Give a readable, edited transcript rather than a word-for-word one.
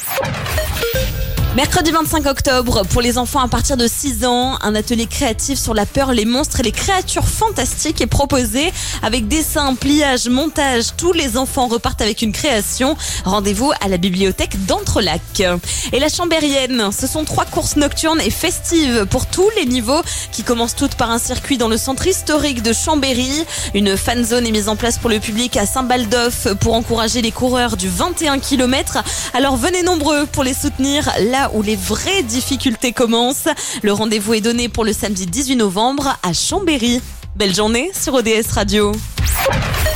Mercredi 25 octobre, pour les enfants à partir de 6 ans, un atelier créatif sur la peur, les monstres et les créatures fantastiques est proposé avec dessin, pliage, montage. Tous les enfants repartent avec une création. Rendez-vous à la bibliothèque d'Entrelacs. Et la Chambérienne, ce sont 3 courses nocturnes et festives pour tous les niveaux qui commencent toutes par un circuit dans le centre historique de Chambéry. Une fan zone est mise en place pour le public à Saint-Baldoff pour encourager les coureurs du 21 km. Alors venez nombreux pour les soutenir là où les vraies difficultés commencent. Le rendez-vous est donné pour le samedi 18 novembre à Chambéry. Belle journée sur ODS Radio.